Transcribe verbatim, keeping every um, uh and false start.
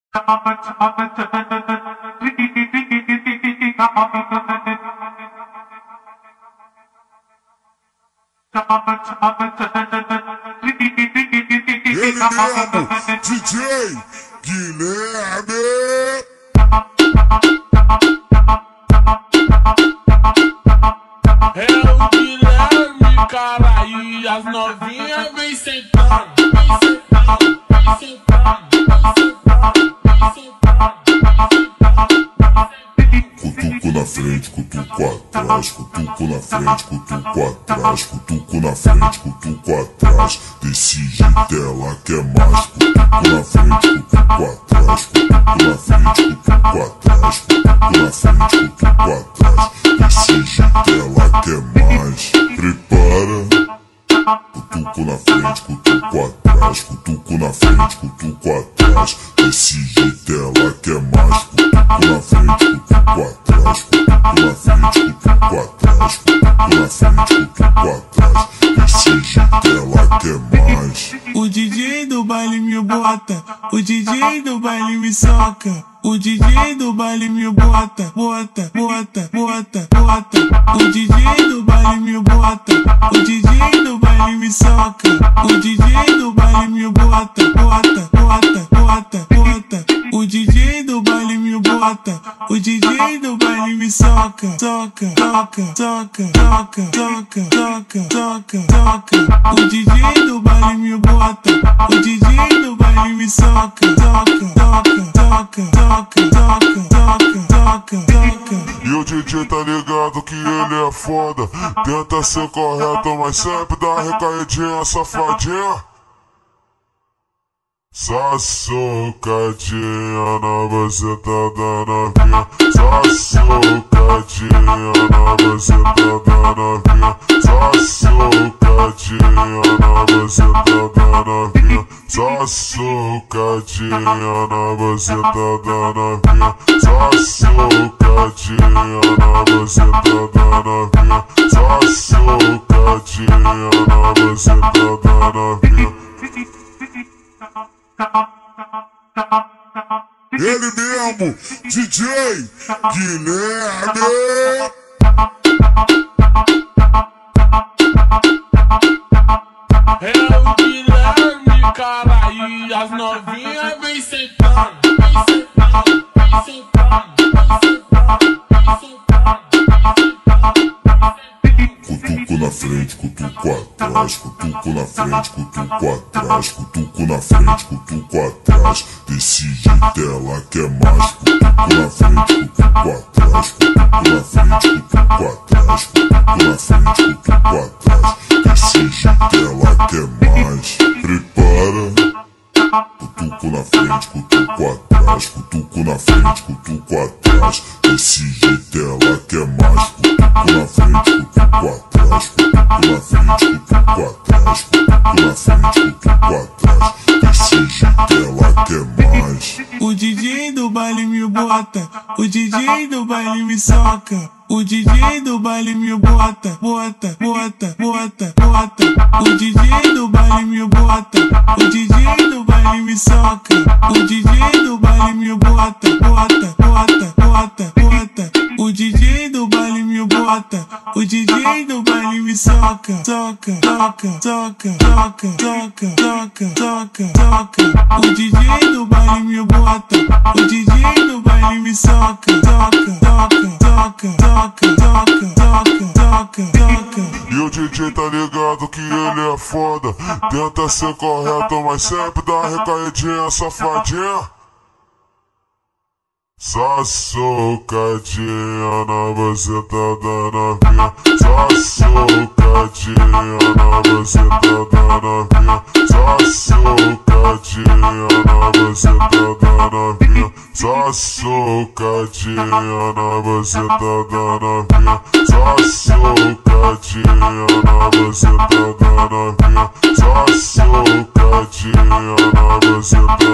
Ele mesmo, D J Guilherme. É o Guilherme, cara, e as novinhas vem sentando, vem sentando, vem sentando, vem sentando, Cutuco na frente, cutuco atrás, cutuco na frente, cutuco atrás, cutuco na frente, cutuco atrás. Desse jeito ela quer mais. Cutuco na frente, cutuco atrás, cutuco na frente, cutuco atrás, cutuco na frente, cutuco atrás. Desse jeito ela quer mais. Prepara. Cutuco na frente, cutuco atrás, cutuco na frente, cutuco atrás. Desse jeito ela quer mais. Cutuco na frente, cutuco atrás, cutuco na frente, cutuco atrás, cutuco na frente, cutuco atrás. Desse jeito ela quer mais. O D J do baile me bota, o D J do baile me soca. O D J do baile me bota, bota, bota, bota, bota. O D J do baile me bota, o D J do baile me soca. O D J do baile me bota, bota, bota, bota, bota. O D J do baile me bota, o D J do baile me soca, soca, soca, soca, soca, soca, soca, soca, soca. O D J do baile me bota, o D J do baile me soca, soca, soca, soca, soca, soca, soca, soca, soca. E o D J tá ligado que ele é foda. Tenta ser correto, mas sempre dá recaidinha, safadinha. Só socadinha na buceta da novinha. Só socadinha na buceta da novinha. Só socadinha na buceta da novinha. Só socadinha na buceta da novinha. Só socadinha na buceta da novinha. Só socadinha na buceta da novinha. Ele mesmo, D J Guilherme. é o Guilherme, cara, e as novinhas vem sentando, vem sentando, vem sentando, vem sentando, vem sentando. Cutuco na frente, cutuco atrás, cutuco na frente, cutuco atrás, cutuco na frente, cutuco atrás. Desse jeito ela quer mais. Cutuco na frente, cutuco atrás, cutuco na frente, cutuco atrás, cutuco na frente, cutuco atrás. Desse jeito ela quer mais. Prepara. Cutuco na frente, cutuco atrás, cutuco na frente, cutuco atrás. Desse jeito ela quer mais. Cutuco na frente, cutuco atrás, cutuco na frente, cutuco atrás, cutuco na frente, cutuco atrás. Desse jeito ela quer mais. O D J do baile me bota, o D J do baile me soca. O D J do baile me bota, bota, bota, bota, bota. O D J do baile me bota, o D J do baile me soca. O D J do baile me bota, bota, bota, bota, bota. O D J do baile me bota, o D J do baile me soca, soca, soca, soca, soca, soca, soca, soca, soca. O D J do baile me bota, o D J do baile me soca, soca, soca, soca, soca, soca, soca, soca, soca. E o D J tá ligado que ele é foda. Tenta ser correto, mas sempre dá recaidinha, safadinha. Só socadinha na buceta da novinha. Só socadinha na buceta da novinha. Só socadinha na buceta da novinha. Só socadinha na buceta da novinha. Só socadinha na buceta da novinha. Só socadinha na buceta